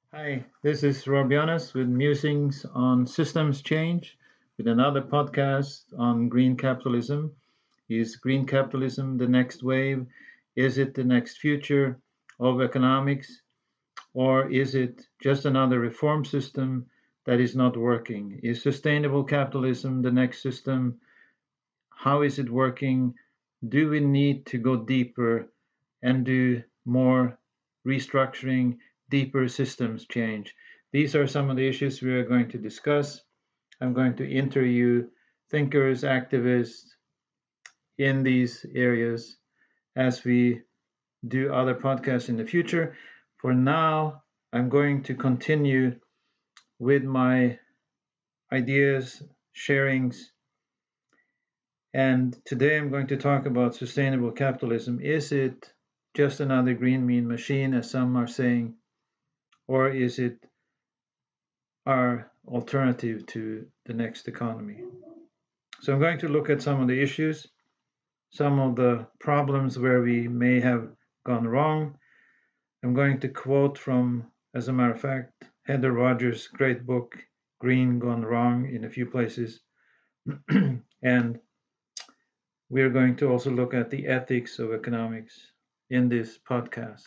Hi, this is Robianas with Musings on Systems Change with another podcast on green capitalism. Is green capitalism the next wave? Is it the next future of economics? Or is it just another reform system that is not working? Is sustainable capitalism the next system? How is it working? Do we need to go deeper and do more restructuring, deeper systems change? These are some of the issues we are going to discuss. I'm going to interview thinkers, activists in these areas as we do other podcasts in the future. For now, I'm going to continue with my ideas, sharings, and today I'm going to talk about sustainable capitalism. Is it just another green mean machine, as some are saying, or is it our alternative to the next economy? So I'm going to look at some of the issues, some of the problems where we may have gone wrong. I'm going to quote from, as a matter of fact, Heather Rogers' great book, Green Gone Wrong, in a few places. And we're going to also look at the ethics of economics in this podcast.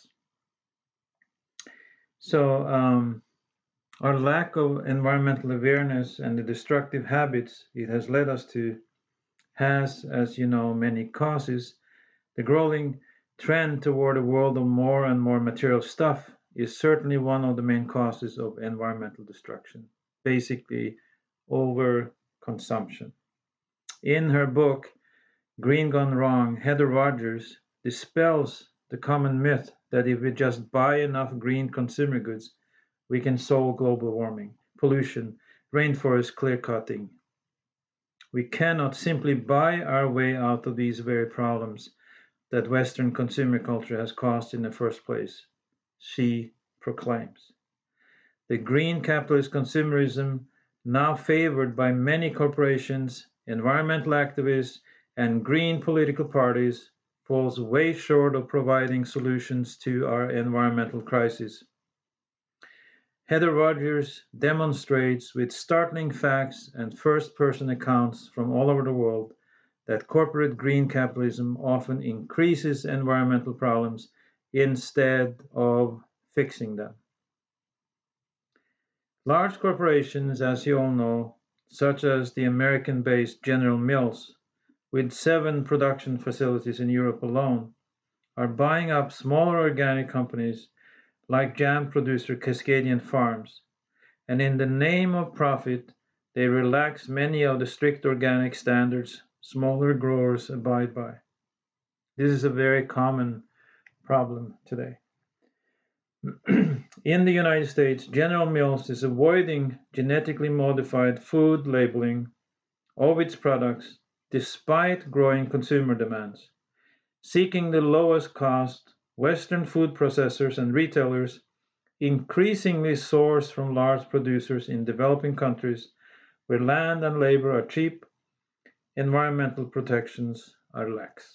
So, our lack of environmental awareness and the destructive habits it has led us to has, as you know, many causes. The growing trend toward a world of more and more material stuff is certainly one of the main causes of environmental destruction, basically overconsumption. In her book, Green Gone Wrong, Heather Rogers dispels the common myth that if we just buy enough green consumer goods, we can solve global warming, pollution, rainforest clear cutting. We cannot simply buy our way out of these very problems that Western consumer culture has caused in the first place, she proclaims. The green capitalist consumerism, now favored by many corporations, environmental activists, and green political parties, falls way short of providing solutions to our environmental crisis. Heather Rogers demonstrates with startling facts and first person accounts from all over the world that corporate green capitalism often increases environmental problems instead of fixing them. Large corporations, as you all know, such as the American based General Mills, with 7 production facilities in Europe alone, are buying up smaller organic companies like jam producer Cascadian Farms, and in the name of profit, they relax many of the strict organic standards smaller growers abide by. This is a very common problem today. In the United States, General Mills is avoiding genetically modified food labeling of its products despite growing consumer demands, seeking the lowest cost. Western food processors and retailers increasingly source from large producers in developing countries where land and labor are cheap, environmental protections are lax.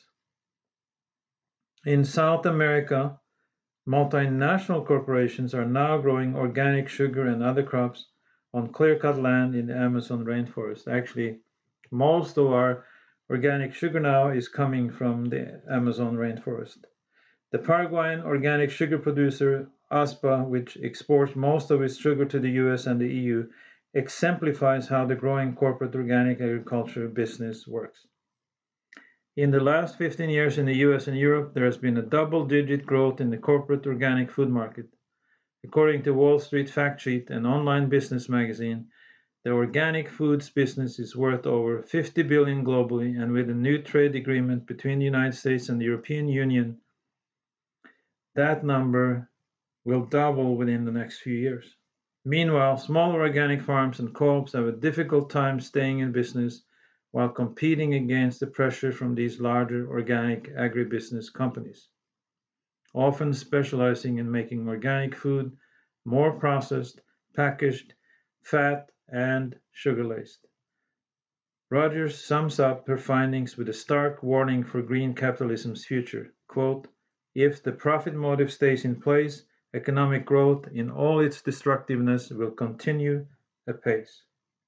In South America, multinational corporations are now growing organic sugar and other crops on clear cut land in the Amazon rainforest. Actually, most of our organic sugar now is coming from the Amazon rainforest. The Paraguayan organic sugar producer ASPA, which exports most of its sugar to the US and the EU, exemplifies how the growing corporate organic agriculture business works. In the last 15 years in the US and Europe, there has been a double-digit growth in the corporate organic food market. According to Wall Street Fact Sheet, an online business magazine, the organic foods business is worth over 50 billion globally, and with a new trade agreement between the United States and the European Union, that number will double within the next few years. Meanwhile, smaller organic farms and co-ops have a difficult time staying in business while competing against the pressure from these larger organic agribusiness companies, often specializing in making organic food more processed, packaged, fat, and sugar-laced. Rogers sums up her findings with a stark warning for green capitalism's future. Quote, if the profit motive stays in place, economic growth in all its destructiveness will continue apace.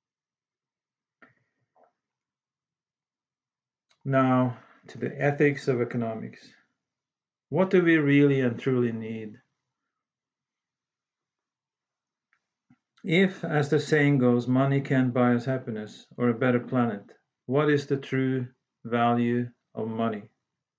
Now, to the ethics of economics. What do we really and truly need? If, as the saying goes, money can't buy us happiness or a better planet, what is the true value of money?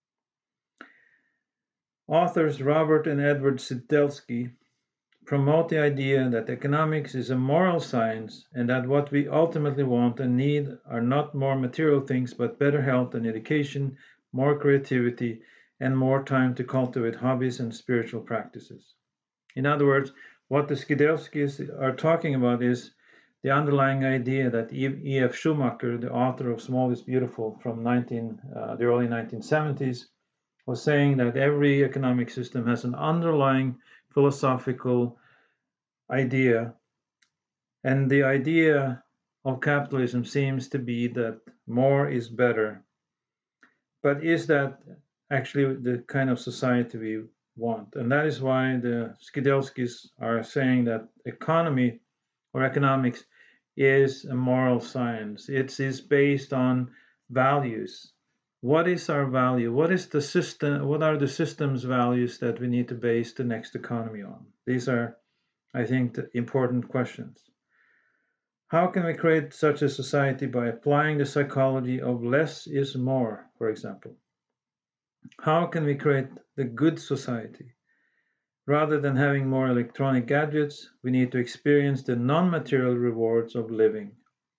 Authors Robert and Edward Sidelsky promote the idea that economics is a moral science and that what we ultimately want and need are not more material things but better health and education, more creativity, and more time to cultivate hobbies and spiritual practices. In other words, what the Skidelskis are talking about is the underlying idea that E.F. Schumacher, the author of Small is Beautiful from the early 1970s, was saying that every economic system has an underlying philosophical idea, and the idea of capitalism seems to be that more is better. But is that actually the kind of society we want? And that is why the Skidelskis are saying that economy or economics is a moral science. It is based on values. What is our value? What is the system? What are the system's values that we need to base the next economy on? These are, I think, the important questions. How can we create such a society? By applying the psychology of less is more, for example. How can we create the good society? Rather than having more electronic gadgets, we need to experience the non-material rewards of living.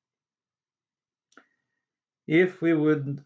If we would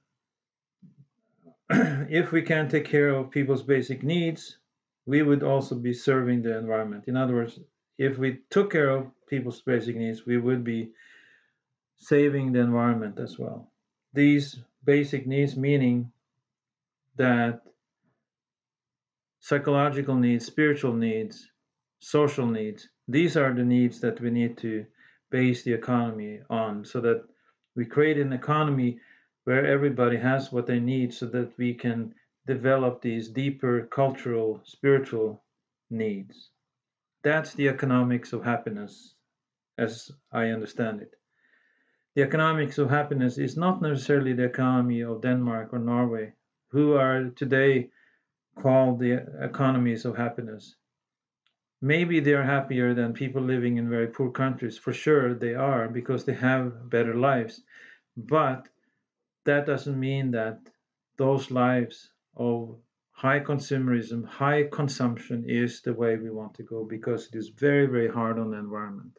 if we can take care of people's basic needs, we would also be serving the environment. In other words, if we took care of people's basic needs, we would be saving the environment as well. These basic needs meaning that psychological needs, spiritual needs, social needs, these are the needs that we need to base the economy on so that we create an economy where everybody has what they need so that we can develop these deeper cultural, spiritual needs. That's the economics of happiness as I understand it. The economics of happiness is not necessarily the economy of Denmark or Norway, who are today called the economies of happiness. Maybe they are happier than people living in very poor countries. For sure, they are because they have better lives. But that doesn't mean that those lives of high consumerism, high consumption is the way we want to go because it is very, very hard on the environment.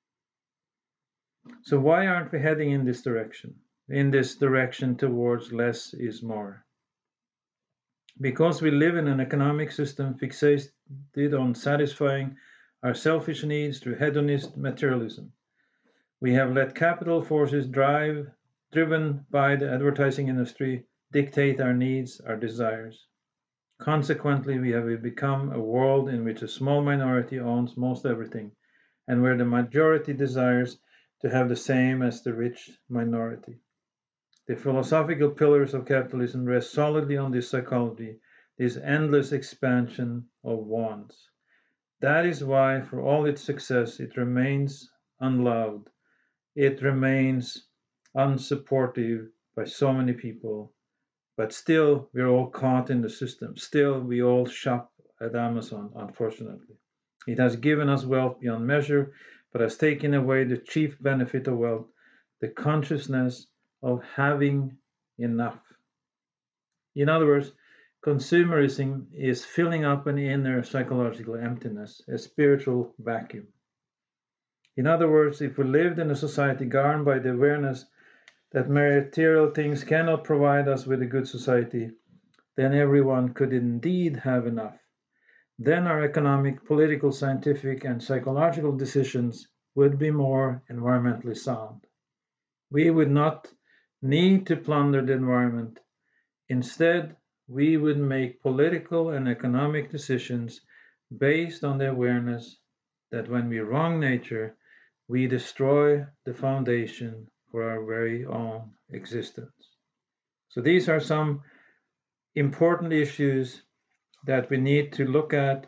So, why aren't we heading in this direction? In this direction towards less is more? Because we live in an economic system fixated on satisfying our selfish needs through hedonist materialism. We have let capital forces driven by the advertising industry, dictate our needs, our desires. Consequently, we have become a world in which a small minority owns most everything, and where the majority desires to have the same as the rich minority. The philosophical pillars of capitalism rest solidly on this psychology, this endless expansion of wants. That is why, for all its success, it remains unloved. It remains unsupportive by so many people. But still, we're all caught in the system. Still, we all shop at Amazon, unfortunately. It has given us wealth beyond measure, but has taken away the chief benefit of wealth, the consciousness of having enough. In other words, consumerism is filling up an inner psychological emptiness, a spiritual vacuum. In other words, if we lived in a society governed by the awareness that material things cannot provide us with a good society, then everyone could indeed have enough. Then our economic, political, scientific, and psychological decisions would be more environmentally sound. We would not need to plunder the environment. Instead, we would make political and economic decisions based on the awareness that when we wrong nature, we destroy the foundation for our very own existence. So these are some important issues that we need to look at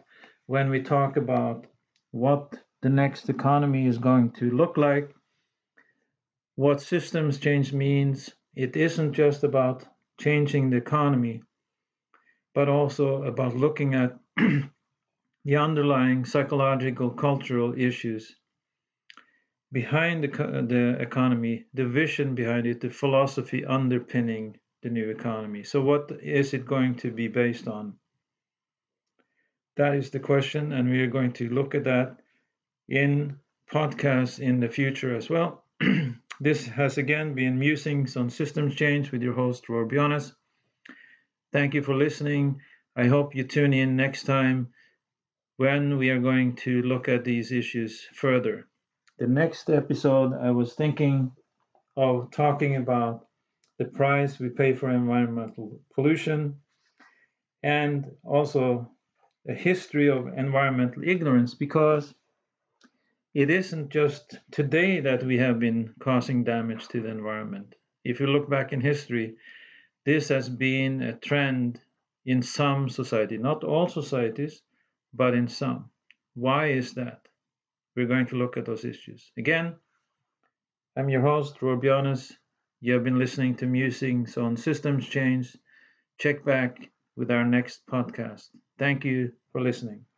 when we talk about what the next economy is going to look like, what systems change means. It isn't just about changing the economy, but also about looking at the underlying psychological, cultural issues behind the economy, the vision behind it, the philosophy underpinning the new economy. So, what is it going to be based on? That is the question, and we are going to look at that in podcasts in the future as well. This has again been Musings on Systems Change with your host, Roar Bjonas. Thank you for listening. I hope you tune in next time when we are going to look at these issues further. The next episode, I was thinking of talking about the price we pay for environmental pollution and also a history of environmental ignorance, because it isn't just today that we have been causing damage to the environment. If you look back in history, this has been a trend in some society, not all societies, but in some. Why is that? We're going to look at those issues. Again, I'm your host, Roar Bjonas. You have been listening to Musings on Systems Change. Check back with our next podcast. Thank you for listening.